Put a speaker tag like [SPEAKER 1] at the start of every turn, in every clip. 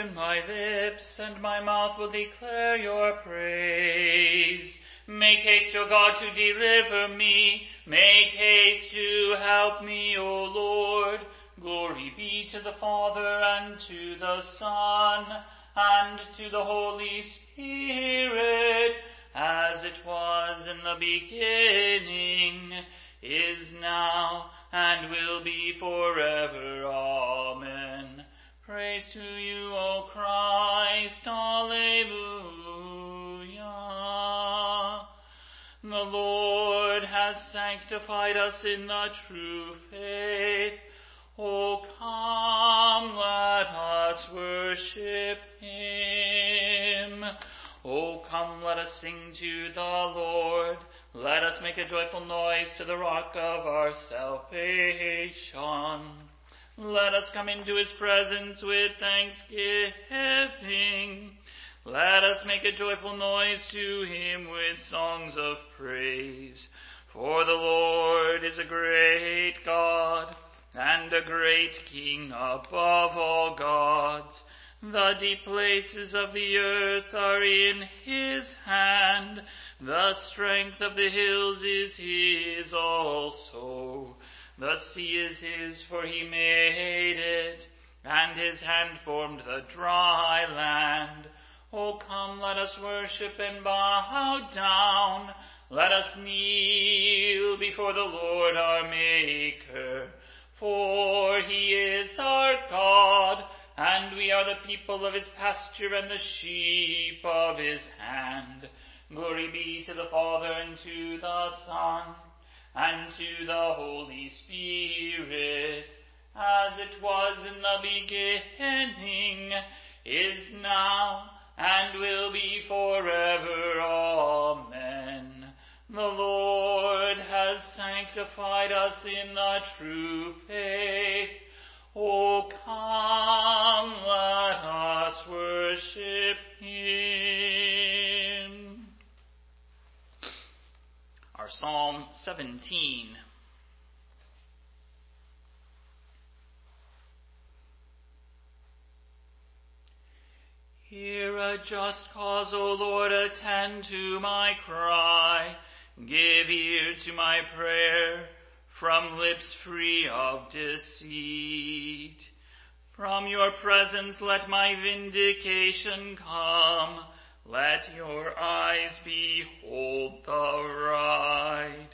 [SPEAKER 1] open my lips, and my mouth will declare your praise. Make haste, O God, to deliver me. Make haste to help me, O Lord. Glory be to the Father, and to the Son, and to the Holy Spirit, as it was in the beginning, is now, and will be forever. Amen. Praise to you, O Christ. Alleluia. The Lord has sanctified us in the true faith. O come, let us worship him. O come, let us sing to the Lord. Let us make a joyful noise to the rock of our salvation. Let us come into his presence with thanksgiving. Let us make a joyful noise to him with songs of praise. For the Lord is a great God, and a great King above all gods. The deep places of the earth are in his hand. The strength of the hills is his also. The sea is his, for he made it, and his hand formed the dry land. O come, let us worship and bow down. Let us kneel before the Lord our Maker. For he is our God, and we are the people of his pasture and the sheep of his hand. Glory be to the Father, and to the Son, and to the Holy Spirit, as it was in the beginning, is now, and will be forever. Amen. The Lord has sanctified us in the true faith. O come, let us worship him. Our Psalm 17. Hear a just cause, O Lord, attend to my cry. Give ear to my prayer, from lips free of deceit. From your presence let my vindication come. Let your eyes behold the right.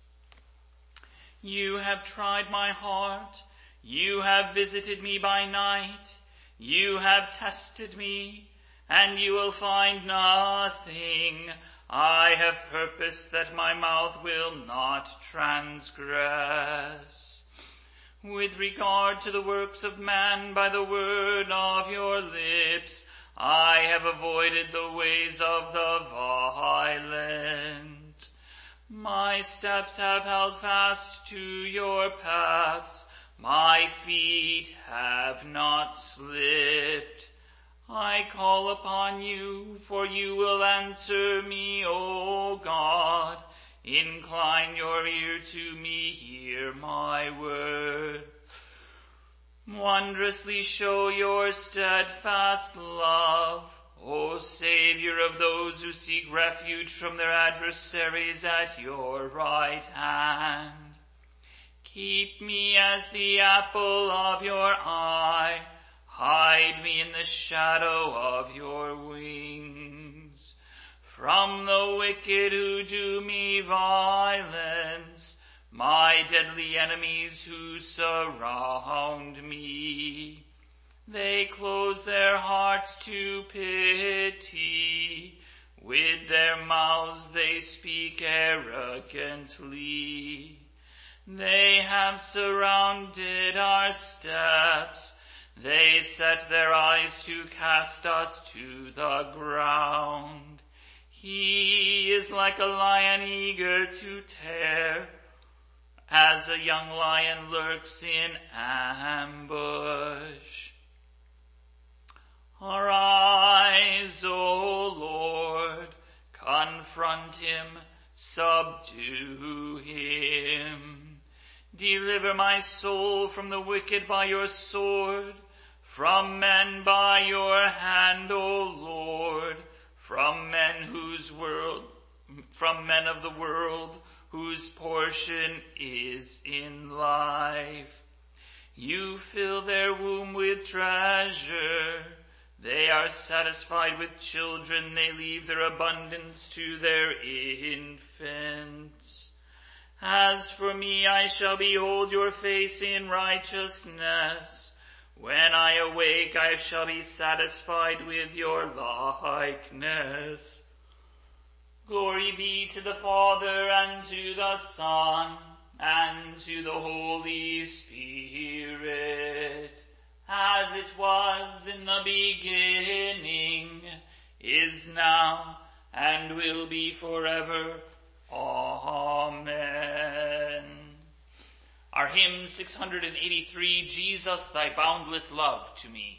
[SPEAKER 1] You have tried my heart. You have visited me by night. You have tested me, and you will find nothing. I have purposed that my mouth will not transgress. With regard to the works of man, by the word of your lips, I have avoided the ways of the violent. My steps have held fast to your paths. My feet have not slipped. I call upon you, for you will answer me, O God. Incline your ear to me, hear my word. Wondrously show your steadfast love, O Savior of those who seek refuge from their adversaries at your right hand. Keep me as the apple of your eye. Hide me in the shadow of your wings. From the wicked who do me violence, my deadly enemies who surround me. They close their hearts to pity. With their mouths they speak arrogantly. They have surrounded our steps. They set their eyes to cast us to the ground. He is like a lion eager to tear, as a young lion lurks in ambush. Arise, O Lord, confront him, subdue him. Deliver my soul from the wicked by your sword, from men by your hand, O Lord, from men of the world, whose portion is in life. You fill their womb with treasure. They are satisfied with children. They leave their abundance to their infants. As for me, I shall behold your face in righteousness. When I awake, I shall be satisfied with your likeness. Glory be to the Father, and to the Son, and to the Holy Spirit, as it was in the beginning, is now, and will be forever. Amen. Our hymn 683, Jesus, thy boundless love to me.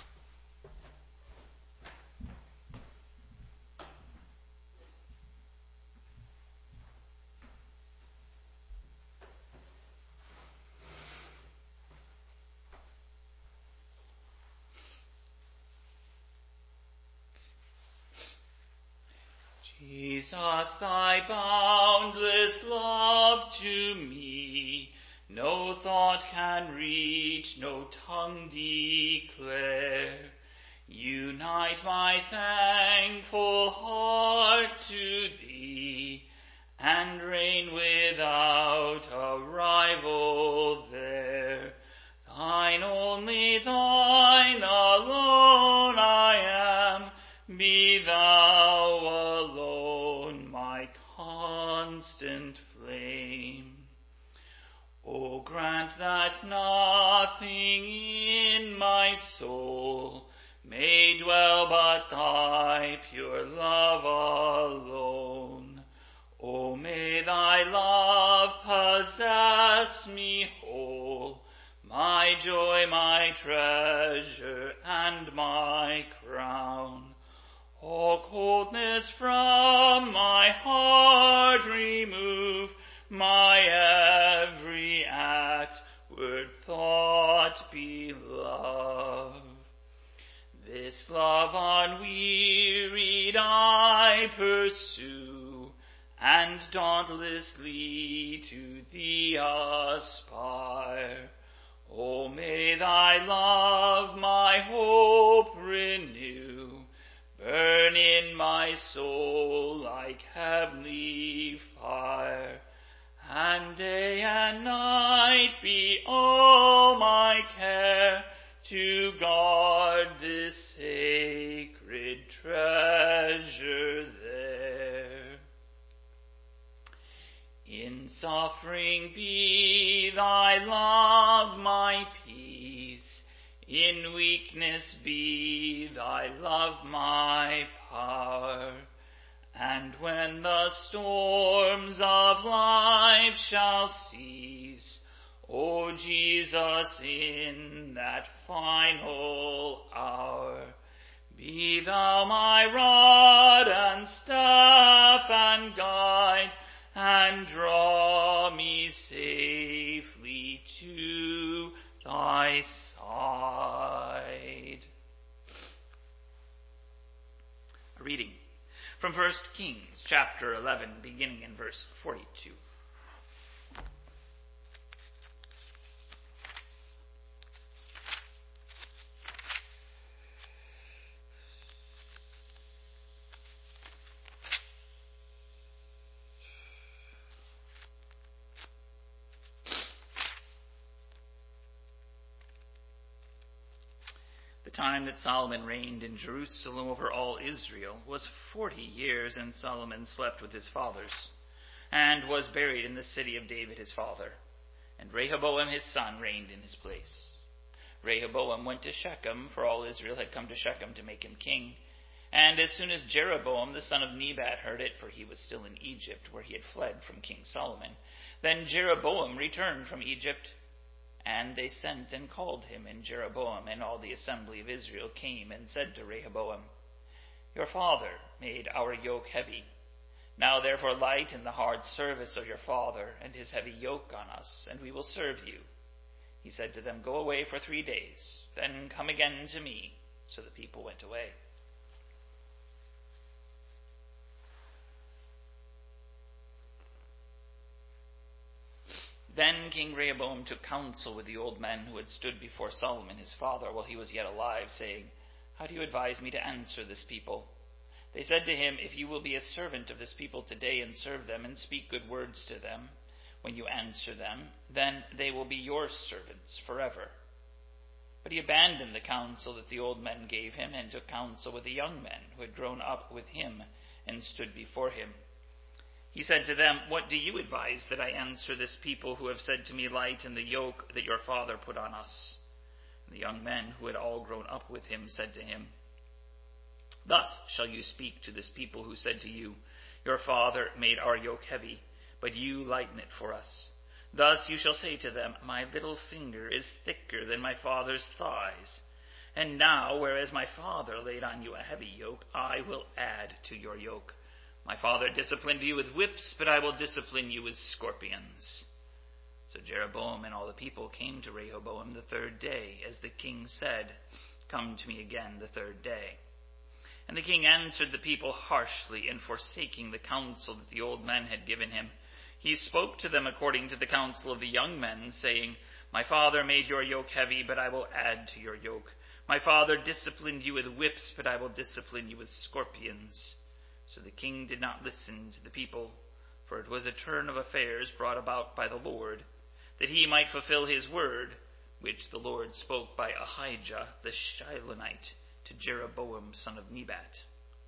[SPEAKER 1] Jesus, thy boundless love to me, no thought can reach, no tongue declare. Unite my thankful heart to thee, and reign without a rival there. Thine only, thine alone I am, be thou alone my constant flame. O grant that nothing in my soul may dwell but thy pure love alone. O may thy love possess me whole, my joy, my treasure, and my crown. All coldness from my heart remove, my every act, word, thought be love. This love unwearied I pursue, and dauntlessly to thee aspire. O may thy love my hope renew, burn in my soul like heavenly fire, and day and night be all my care to guard this sacred treasure there. In suffering be thy love my peace, in weakness be thy love my power. And when the storms of life shall cease, O Jesus, in that final hour, be thou my rod and staff and guide, and draw me safely to thy side. A reading from 1 Kings chapter 11, beginning in verse 42. The time that Solomon reigned in Jerusalem over all Israel was 40 years, and Solomon slept with his fathers, and was buried in the city of David his father. And Rehoboam his son reigned in his place. Rehoboam went to Shechem, for all Israel had come to Shechem to make him king. And as soon as Jeroboam the son of Nebat heard it, for he was still in Egypt, where he had fled from King Solomon, then Jeroboam returned from Egypt. And they sent and called him, and Jeroboam and all the assembly of Israel came and said to Rehoboam, Your father made our yoke heavy. Now therefore lighten the hard service of your father and his heavy yoke on us, and we will serve you. He said to them, "Go away for 3 days, then come again to me." So the people went away. Then King Rehoboam took counsel with the old men who had stood before Solomon his father while he was yet alive, saying, "How do you advise me to answer this people?" They said to him, "If you will be a servant of this people today and serve them and speak good words to them when you answer them, then they will be your servants forever." But he abandoned the counsel that the old men gave him and took counsel with the young men who had grown up with him and stood before him. He said to them, "What do you advise that I answer this people who have said to me, 'Lighten the yoke that your father put on us'?" And the young men who had all grown up with him said to him, "Thus shall you speak to this people who said to you, 'Your father made our yoke heavy, but you lighten it for us.' Thus you shall say to them, 'My little finger is thicker than my father's thighs. And now, whereas my father laid on you a heavy yoke, I will add to your yoke. My father disciplined you with whips, but I will discipline you with scorpions.'" So Jeroboam and all the people came to Rehoboam the 3rd day, as the king said, "Come to me again the 3rd day." And the king answered the people harshly, and forsaking the counsel that the old men had given him, he spoke to them according to the counsel of the young men, saying, "My father made your yoke heavy, but I will add to your yoke. My father disciplined you with whips, but I will discipline you with scorpions." So the king did not listen to the people, for it was a turn of affairs brought about by the Lord, that he might fulfill his word, which the Lord spoke by Ahijah the Shilonite to Jeroboam son of Nebat.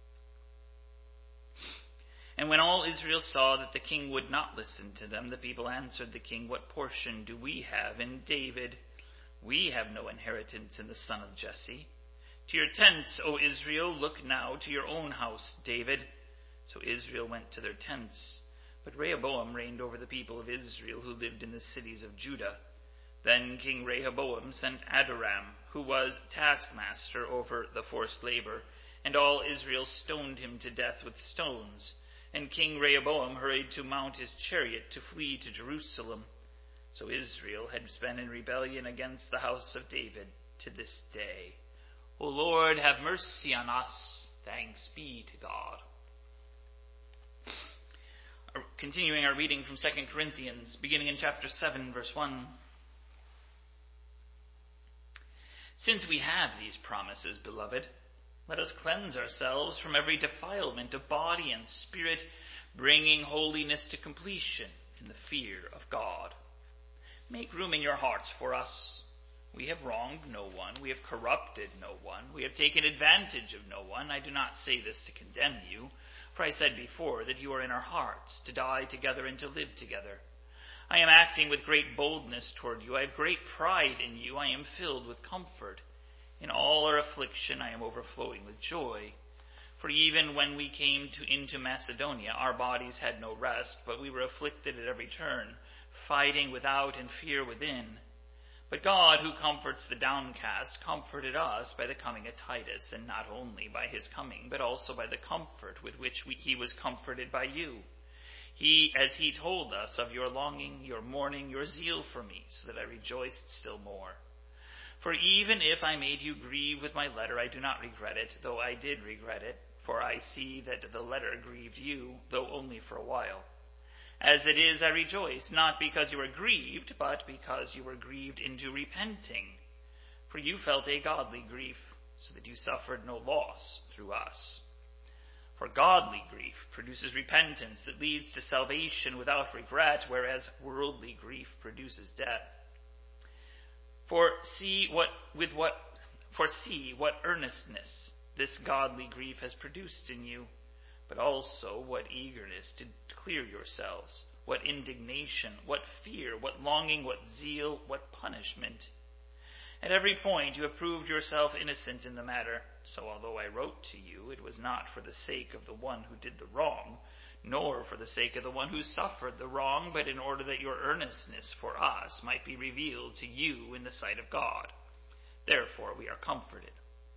[SPEAKER 1] And when all Israel saw that the king would not listen to them, the people answered the king, "What portion do we have in David? We have no inheritance in the son of Jesse. To your tents, O Israel, look now to your own house, David." So Israel went to their tents. But Rehoboam reigned over the people of Israel who lived in the cities of Judah. Then King Rehoboam sent Adoram, who was taskmaster over the forced labor, and all Israel stoned him to death with stones. And King Rehoboam hurried to mount his chariot to flee to Jerusalem. So Israel has been in rebellion against the house of David to this day. O Lord, have mercy on us. Thanks be to God. Continuing our reading from 2 Corinthians, beginning in chapter 7, verse 1. "Since we have these promises, beloved, let us cleanse ourselves from every defilement of body and spirit, bringing holiness to completion in the fear of God. Make room in your hearts for us. We have wronged no one. We have corrupted no one. We have taken advantage of no one. I do not say this to condemn you, for I said before that you are in our hearts, to die together and to live together. I am acting with great boldness toward you. I have great pride in you. I am filled with comfort. In all our affliction I am overflowing with joy. For even when we came into Macedonia, our bodies had no rest, but we were afflicted at every turn, fighting without and fear within. But God, who comforts the downcast, comforted us by the coming of Titus, and not only by his coming, but also by the comfort with which he was comforted by you. As he told us of your longing, your mourning, your zeal for me, so that I rejoiced still more. For even if I made you grieve with my letter, I do not regret it, though I did regret it, for I see that the letter grieved you, though only for a while. As it is, I rejoice, not because you were grieved, but because you were grieved into repenting. For you felt a godly grief, so that you suffered no loss through us. For godly grief produces repentance that leads to salvation without regret, whereas worldly grief produces death. For see what earnestness this godly grief has produced in you, but also what eagerness to clear yourselves, what indignation, what fear, what longing, what zeal, what punishment. At every point you have proved yourself innocent in the matter. So although I wrote to you, it was not for the sake of the one who did the wrong, nor for the sake of the one who suffered the wrong, but in order that your earnestness for us might be revealed to you in the sight of God. Therefore we are comforted.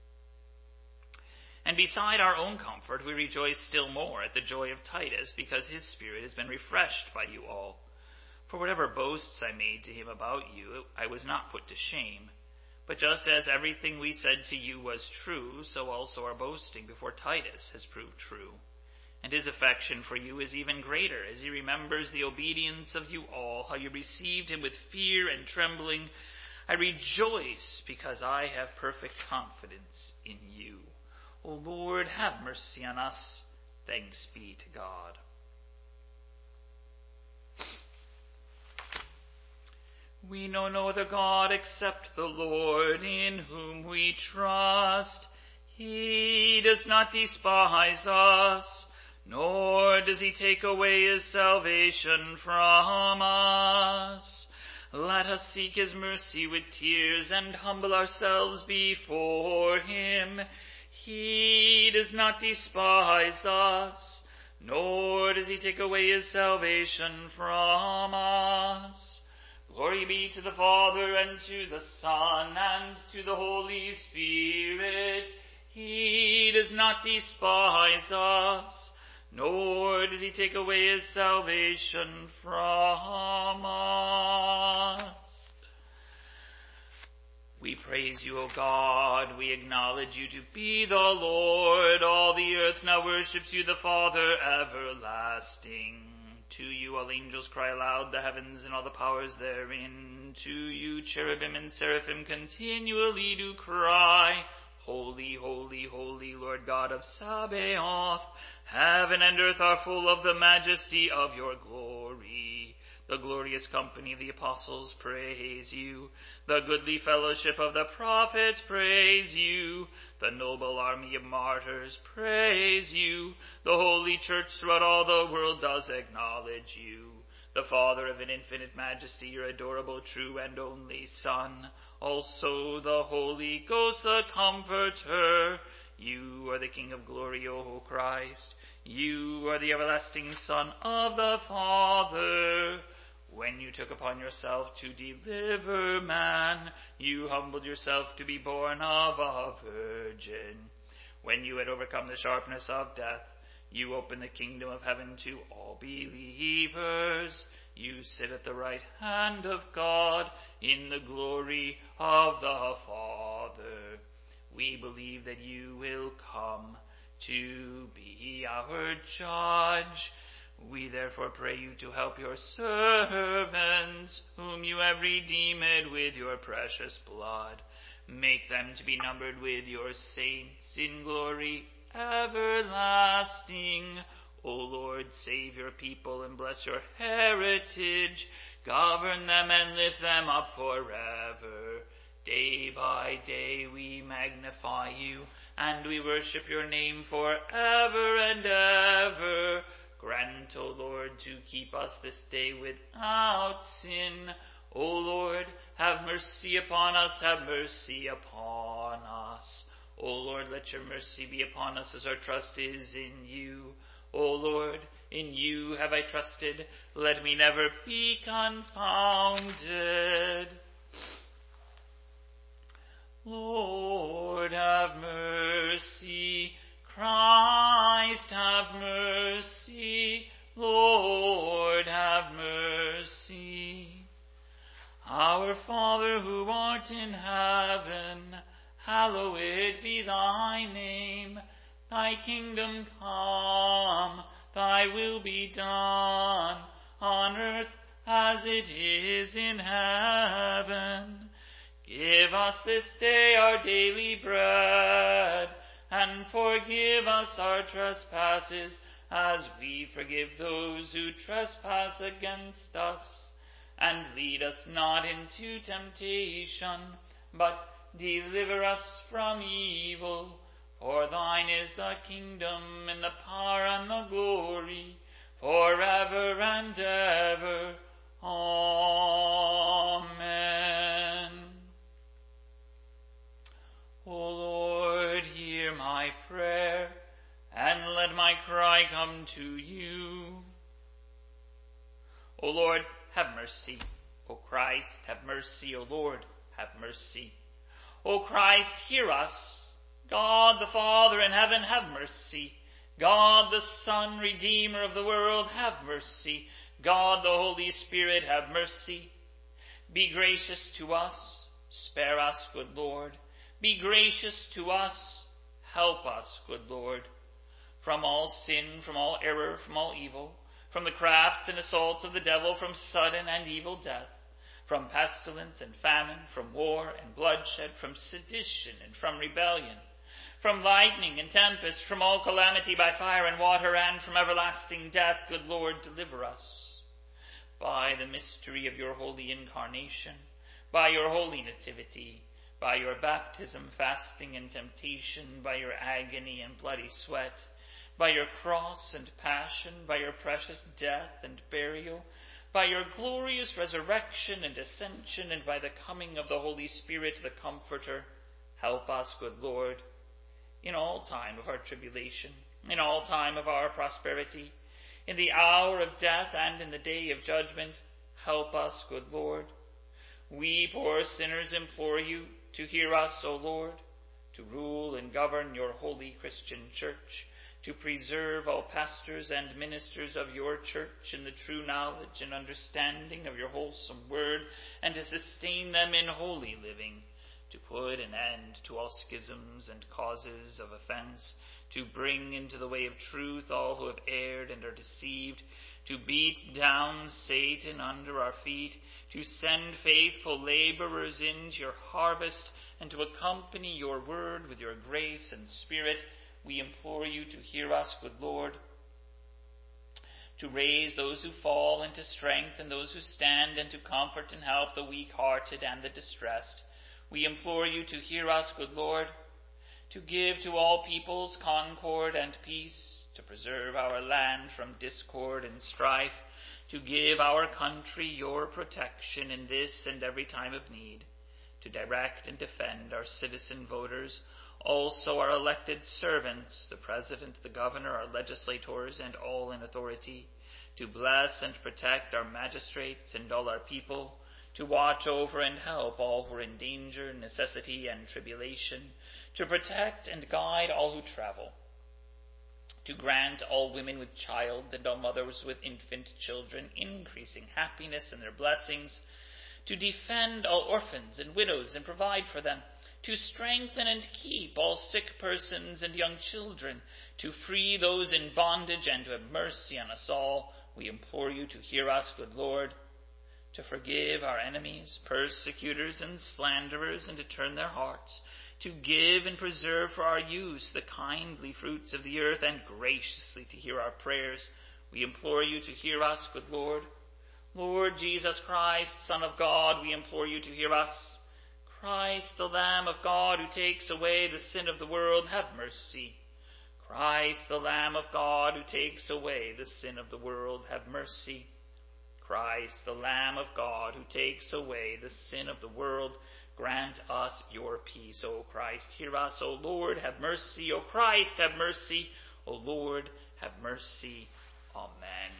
[SPEAKER 1] And beside our own comfort, we rejoice still more at the joy of Titus, because his spirit has been refreshed by you all. For whatever boasts I made to him about you, I was not put to shame. But just as everything we said to you was true, so also our boasting before Titus has proved true. And his affection for you is even greater, as he remembers the obedience of you all, how you received him with fear and trembling. I rejoice because I have perfect confidence in you. O Lord, have mercy on us. Thanks be to God. We know no other God except the Lord, in whom we trust. He does not despise us, nor does he take away his salvation from us. Let us seek his mercy with tears and humble ourselves before him. He does not despise us, nor does he take away his salvation from us. Glory be to the Father, and to the Son, and to the Holy Spirit. He does not despise us, nor does he take away his salvation from us. We praise you, O God. We acknowledge you to be the Lord. All the earth now worships you, the Father everlasting. To you all angels cry aloud, the heavens and all the powers therein. To you cherubim and seraphim continually do cry, Holy, holy, holy, Lord God of Sabaoth. Heaven and earth are full of the majesty of your glory. The glorious company of the apostles praise you. The goodly fellowship of the prophets praise you. The noble army of martyrs praise you. The holy church throughout all the world does acknowledge you. The Father of an infinite majesty, your adorable, true, and only Son. Also the Holy Ghost, the Comforter. You are the King of glory, O Christ. You are the everlasting Son of the Father. When you took upon yourself to deliver man, you humbled yourself to be born of a virgin. When you had overcome the sharpness of death, you opened the kingdom of heaven to all believers. You sit at the right hand of God in the glory of the Father. We believe that you will come to be our judge. We therefore pray you to help your servants, whom you have redeemed with your precious blood. Make them to be numbered with your saints in glory everlasting. O Lord, save your people and bless your heritage. Govern them and lift them up forever. Day by day we magnify you, and we worship your name forever and ever. Grant, O Lord, to keep us this day without sin. O Lord, have mercy upon us, have mercy upon us. O Lord, let your mercy be upon us as our trust is in you. O Lord, in you have I trusted. Let me never be confounded. Lord, have mercy. Christ, have mercy. Lord, have mercy. Our Father, who art in heaven, hallowed be thy name. Thy kingdom come, thy will be done, on earth as it is in heaven. Give us this day our daily bread, and forgive us our trespasses, as we forgive those who trespass against us. And lead us not into temptation, but deliver us from evil. For thine is the kingdom, and the power, and the glory, forever and ever. Amen. O Lord, hear my prayer, and let my cry come to you. O Lord, have mercy. O Christ, have mercy. O Lord, have mercy. O Christ, hear us. God the Father in heaven, have mercy. God the Son, Redeemer of the world, have mercy. God the Holy Spirit, have mercy. Be gracious to us. Spare us, good Lord. Be gracious to us. Help us, good Lord. From all sin, from all error, from all evil, from the crafts and assaults of the devil, from sudden and evil death, from pestilence and famine, from war and bloodshed, from sedition and from rebellion, from lightning and tempest, from all calamity by fire and water, and from everlasting death, good Lord, deliver us. By the mystery of your holy incarnation, by your holy nativity, by your baptism, fasting, and temptation, by your agony and bloody sweat, by your cross and passion, by your precious death and burial, by your glorious resurrection and ascension, and by the coming of the Holy Spirit, the Comforter, help us, good Lord, in all time of our tribulation, in all time of our prosperity, in the hour of death and in the day of judgment, help us, good Lord. We poor sinners implore you to hear us, O Lord, to rule and govern your holy Christian church, to preserve all pastors and ministers of your church in the true knowledge and understanding of your wholesome word, and to sustain them in holy living, to put an end to all schisms and causes of offense, to bring into the way of truth all who have erred and are deceived, to beat down Satan under our feet, to send faithful laborers into your harvest, and to accompany your word with your grace and spirit. We implore you to hear us, good Lord, to raise those who fall and to strengthen those who stand, and to comfort and help the weak-hearted and the distressed. We implore you to hear us, good Lord, to give to all peoples concord and peace, to preserve our land from discord and strife, to give our country your protection in this and every time of need, to direct and defend our citizen voters, also our elected servants, the President, the Governor, our legislators, and all in authority, to bless and protect our magistrates and all our people, to watch over and help all who are in danger, necessity, and tribulation, to protect and guide all who travel, to grant all women with child and all mothers with infant children increasing happiness in their blessings, to defend all orphans and widows and provide for them, to strengthen and keep all sick persons and young children, to free those in bondage, and to have mercy on us all. We implore you to hear us, good Lord, to forgive our enemies, persecutors, and slanderers, and to turn their hearts, to give and preserve for our use the kindly fruits of the earth, and graciously to hear our prayers. We implore you to hear us, good Lord. Lord Jesus Christ, Son of God, we implore you to hear us. Christ, the Lamb of God, who takes away the sin of the world, have mercy. Christ, the Lamb of God, who takes away the sin of the world, have mercy. Christ, the Lamb of God, who takes away the sin of the world, grant us your peace. O Christ, hear us. O Lord, have mercy. O Christ, have mercy. O Lord, have mercy. Amen.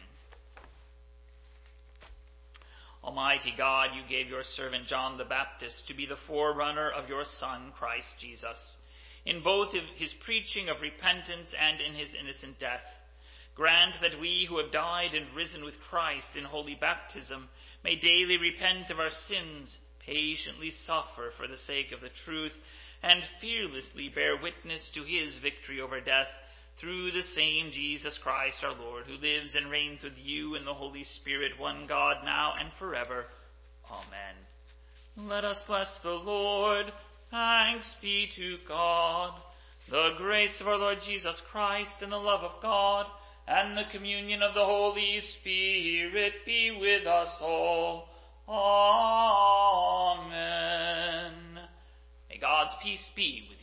[SPEAKER 1] Almighty God, you gave your servant John the Baptist to be the forerunner of your Son, Christ Jesus, in both his preaching of repentance and in his innocent death. Grant that we who have died and risen with Christ in holy baptism may daily repent of our sins, patiently suffer for the sake of the truth, and fearlessly bear witness to his victory over death, through the same Jesus Christ our Lord, who lives and reigns with you in the Holy Spirit, one God, now and forever. Amen. Let us bless the Lord. Thanks be to God. The grace of our Lord Jesus Christ, and the love of God, and the communion of the Holy Spirit be with us all. Amen. May God's peace be with you.